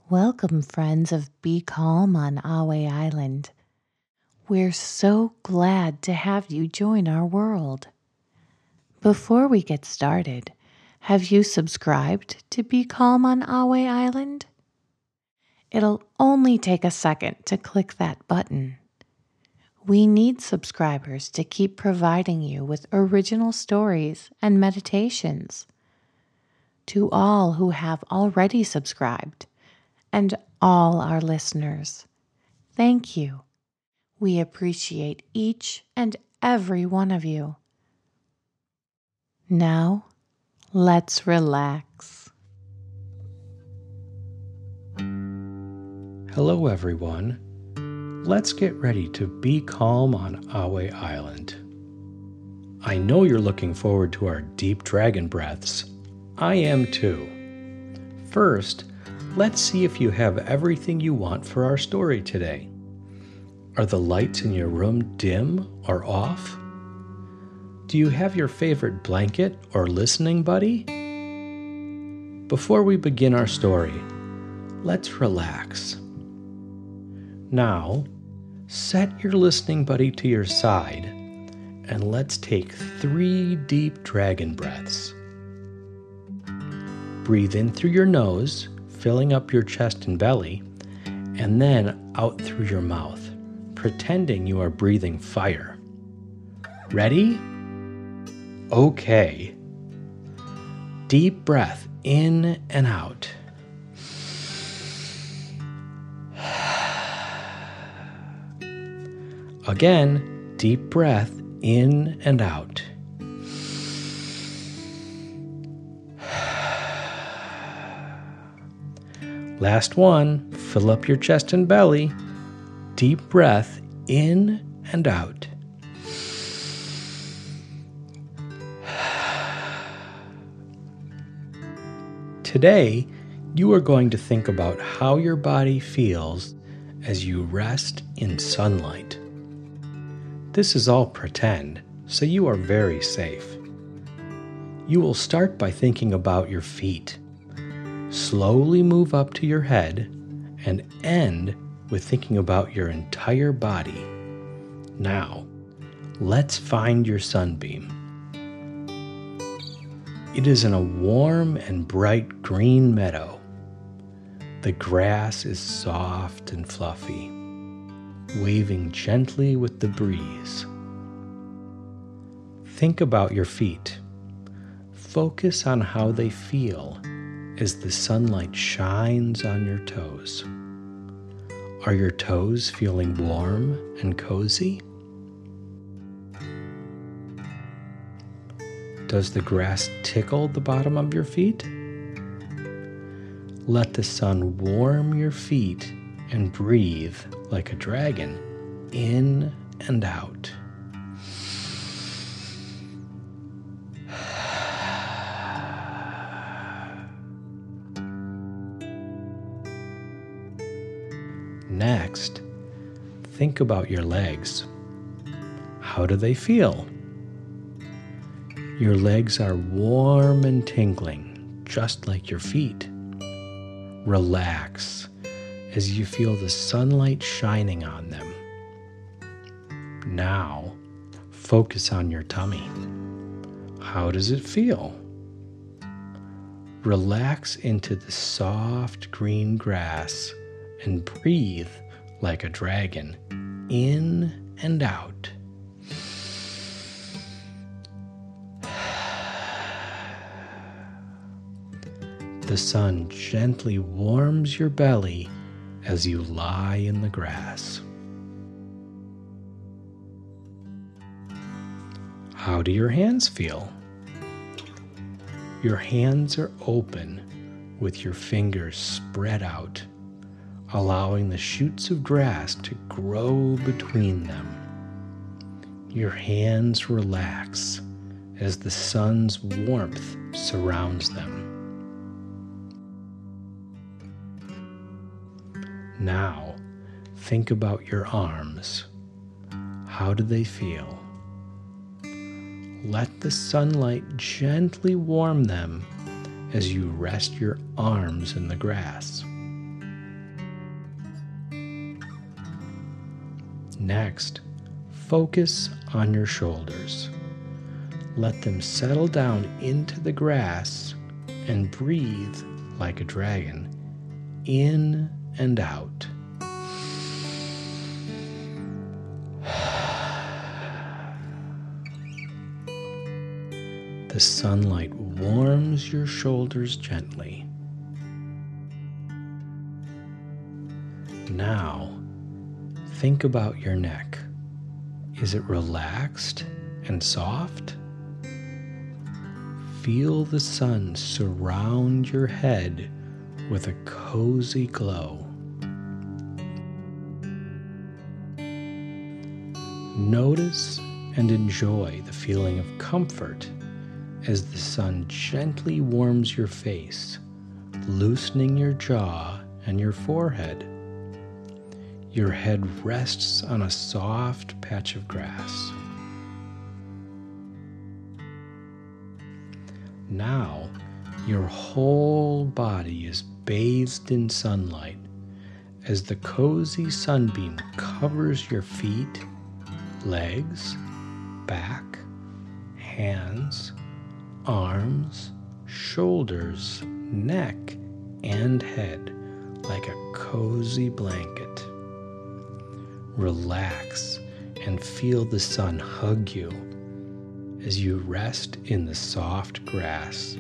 Welcome, friends of Be Calm on Ahway Island. We're so glad to have you join our world. Before we get started, have you subscribed to Be Calm on Ahway Island? It'll only take a second to click that button. We need subscribers to keep providing you with original stories and meditations. To all who have already subscribed, and all our listeners, thank you. We appreciate each and every one of you. Now, let's relax. Hello, everyone. Let's get ready to be calm on Ahway Island. I know you're looking forward to our deep dragon breaths. I am too. First, let's see if you have everything you want for our story today. Are the lights in your room dim or off? Do you have your favorite blanket or listening buddy? Before we begin our story, let's relax. Now, set your listening buddy to your side and let's take 3 deep dragon breaths. Breathe in through your nose, filling up your chest and belly, and then out through your mouth, pretending you are breathing fire. Ready? Okay. Deep breath in and out. Again, deep breath in and out. Last one, fill up your chest and belly. Deep breath in and out. Today, you are going to think about how your body feels as you rest in sunlight. This is all pretend, so you are very safe. You will start by thinking about your feet. Slowly move up to your head and end with thinking about your entire body. Now, let's find your sunbeam. It is in a warm and bright green meadow. The grass is soft and fluffy, waving gently with the breeze. Think about your feet. Focus on how they feel as the sunlight shines on your toes. Are your toes feeling warm and cozy? Does the grass tickle the bottom of your feet? Let the sun warm your feet and breathe like a dragon, in and out. Next, think about your legs. How do they feel? Your legs are warm and tingling, just like your feet. Relax as you feel the sunlight shining on them. Now, focus on your tummy. How does it feel? Relax into the soft green grass and breathe like a dragon, in and out. The sun gently warms your belly as you lie in the grass. How do your hands feel? Your hands are open with your fingers spread out, allowing the shoots of grass to grow between them. Your hands relax as the sun's warmth surrounds them. Now, think about your arms. How do they feel? Let the sunlight gently warm them as you rest your arms in the grass. Next, focus on your shoulders. Let them settle down into the grass and breathe like a dragon, in and out. The sunlight warms your shoulders gently. Now, think about your neck. Is it relaxed and soft? Feel the sun surround your head with a cozy glow. Notice and enjoy the feeling of comfort as the sun gently warms your face, loosening your jaw and your forehead. Your head rests on a soft patch of grass. Now, your whole body is bathed in sunlight as the cozy sunbeam covers your feet, legs, back, hands, arms, shoulders, neck, and head like a cozy blanket. Relax and feel the sun hug you as you rest in the soft grass.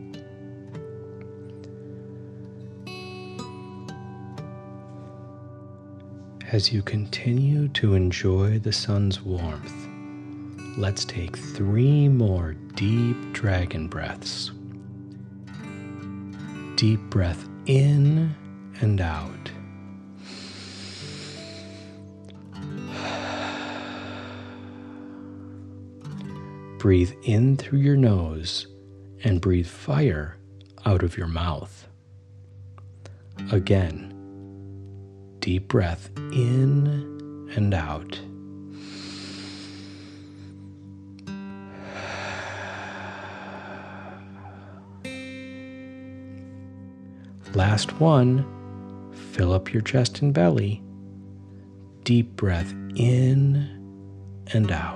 As you continue to enjoy the sun's warmth, let's take 3 more deep dragon breaths. Deep breath in and out. Breathe in through your nose and breathe fire out of your mouth. Again, deep breath in and out. Last one, fill up your chest and belly. Deep breath in and out.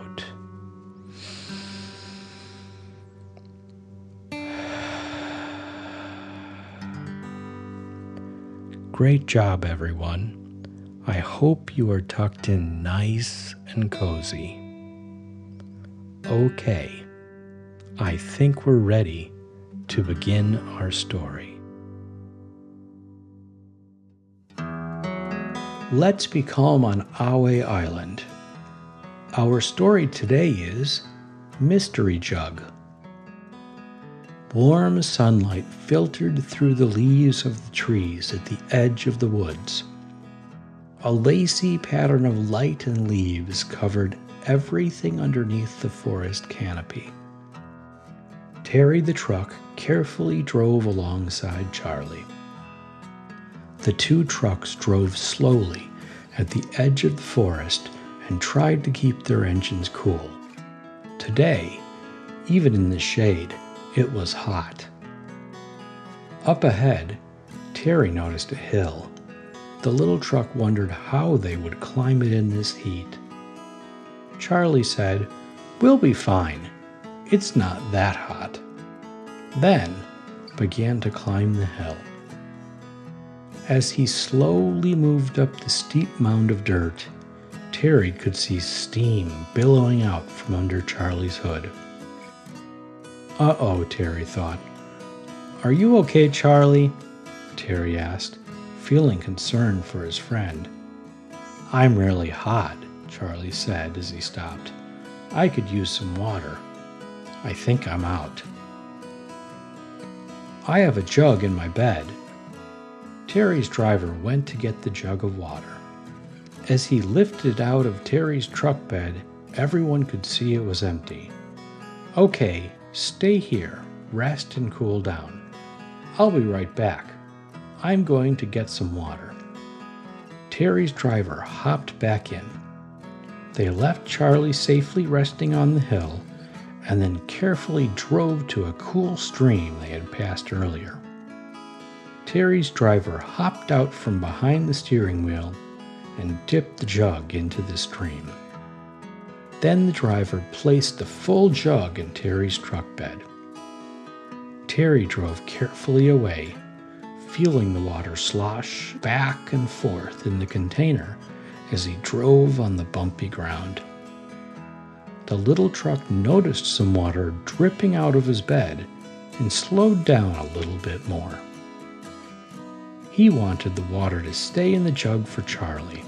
Great job, everyone. I hope you are tucked in nice and cozy. Okay, I think we're ready to begin our story. Let's be calm on Ahway Island. Our story today is Mystery Jug. Warm sunlight filtered through the leaves of the trees at the edge of the woods. A lacy pattern of light and leaves covered everything underneath the forest canopy. Terry the truck carefully drove alongside Charlie. The 2 trucks drove slowly at the edge of the forest and tried to keep their engines cool. Today, even in the shade, it was hot. Up ahead, Terry noticed a hill. The little truck wondered how they would climb it in this heat. Charlie said, "We'll be fine. It's not that hot." Then began to climb the hill. As he slowly moved up the steep mound of dirt, Terry could see steam billowing out from under Charlie's hood. Uh-oh, Terry thought. "Are you okay, Charlie?" Terry asked, feeling concerned for his friend. "I'm really hot," Charlie said as he stopped. "I could use some water. I think I'm out." "I have a jug in my bed." Terry's driver went to get the jug of water. As he lifted it out of Terry's truck bed, everyone could see it was empty. "Okay, stay here, rest and cool down. I'll be right back. I'm going to get some water." Terry's driver hopped back in. They left Charlie safely resting on the hill and then carefully drove to a cool stream they had passed earlier. Terry's driver hopped out from behind the steering wheel and dipped the jug into the stream. Then the driver placed the full jug in Terry's truck bed. Terry drove carefully away, feeling the water slosh back and forth in the container as he drove on the bumpy ground. The little truck noticed some water dripping out of his bed and slowed down a little bit more. He wanted the water to stay in the jug for Charlie.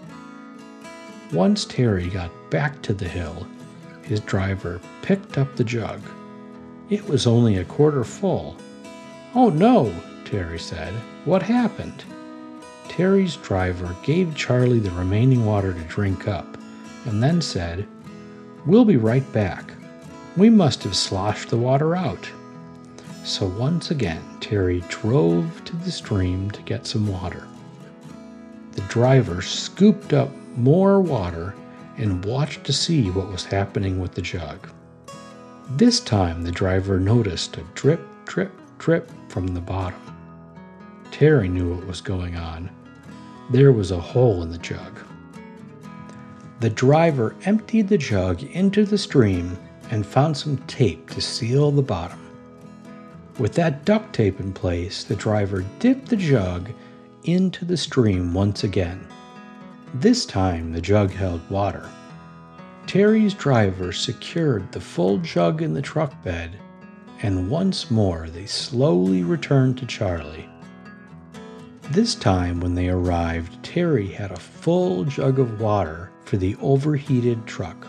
Once Terry got back to the hill, his driver picked up the jug. It was only a quarter full. "Oh no," Terry said. "What happened?" Terry's driver gave Charlie the remaining water to drink up and then said, "We'll be right back. We must have sloshed the water out." So once again, Terry drove to the stream to get some water. The driver scooped up more water and watched to see what was happening with the jug. This time the driver noticed a drip, drip, drip from the bottom. Terry knew what was going on. There was a hole in the jug. The driver emptied the jug into the stream and found some tape to seal the bottom. With that duct tape in place, the driver dipped the jug into the stream once again. This time the jug held water. Terry's driver secured the full jug in the truck bed, and once more they slowly returned to Charlie. This time when they arrived, Terry had a full jug of water for the overheated truck.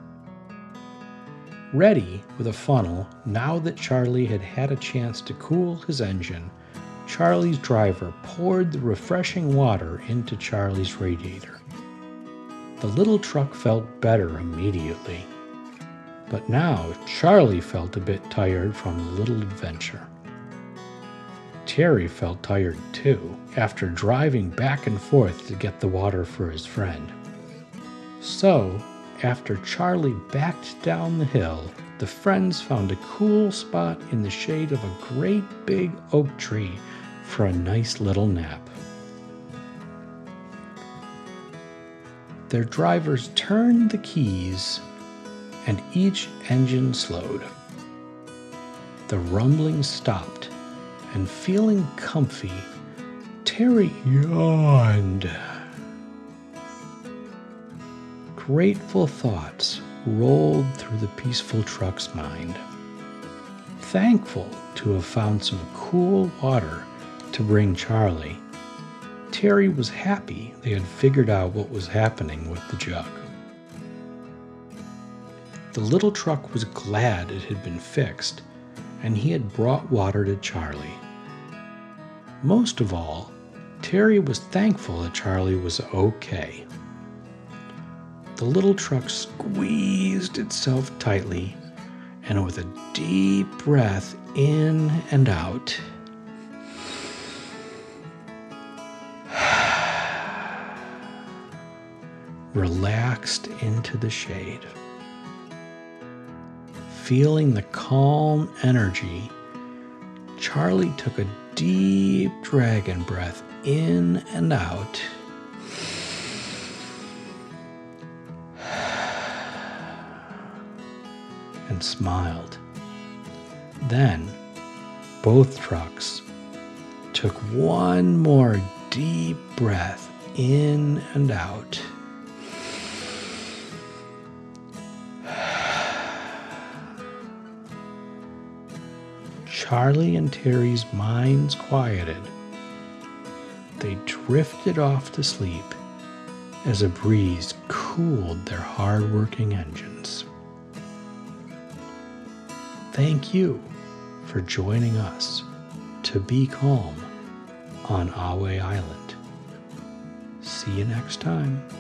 Ready with a funnel, now that Charlie had had a chance to cool his engine, Charlie's driver poured the refreshing water into Charlie's radiator. The little truck felt better immediately. But now Charlie felt a bit tired from the little adventure. Terry felt tired too, after driving back and forth to get the water for his friend. So, after Charlie backed down the hill, the friends found a cool spot in the shade of a great big oak tree for a nice little nap. Their drivers turned the keys and each engine slowed. The rumbling stopped, and feeling comfy, Terry yawned. Grateful thoughts rolled through the peaceful truck's mind. Thankful to have found some cool water to bring Charlie, Terry was happy they had figured out what was happening with the jug. The little truck was glad it had been fixed, and he had brought water to Charlie. Most of all, Terry was thankful that Charlie was okay. The little truck squeezed itself tightly, and with a deep breath in and out, relaxed into the shade. Feeling the calm energy, Charlie took a deep dragon breath in and out, and smiled. Then, both trucks took one more deep breath in and out. Charlie and Terry's minds quieted. They drifted off to sleep as a breeze cooled their hard-working engines. Thank you for joining us to be calm on Ahway Island. See you next time.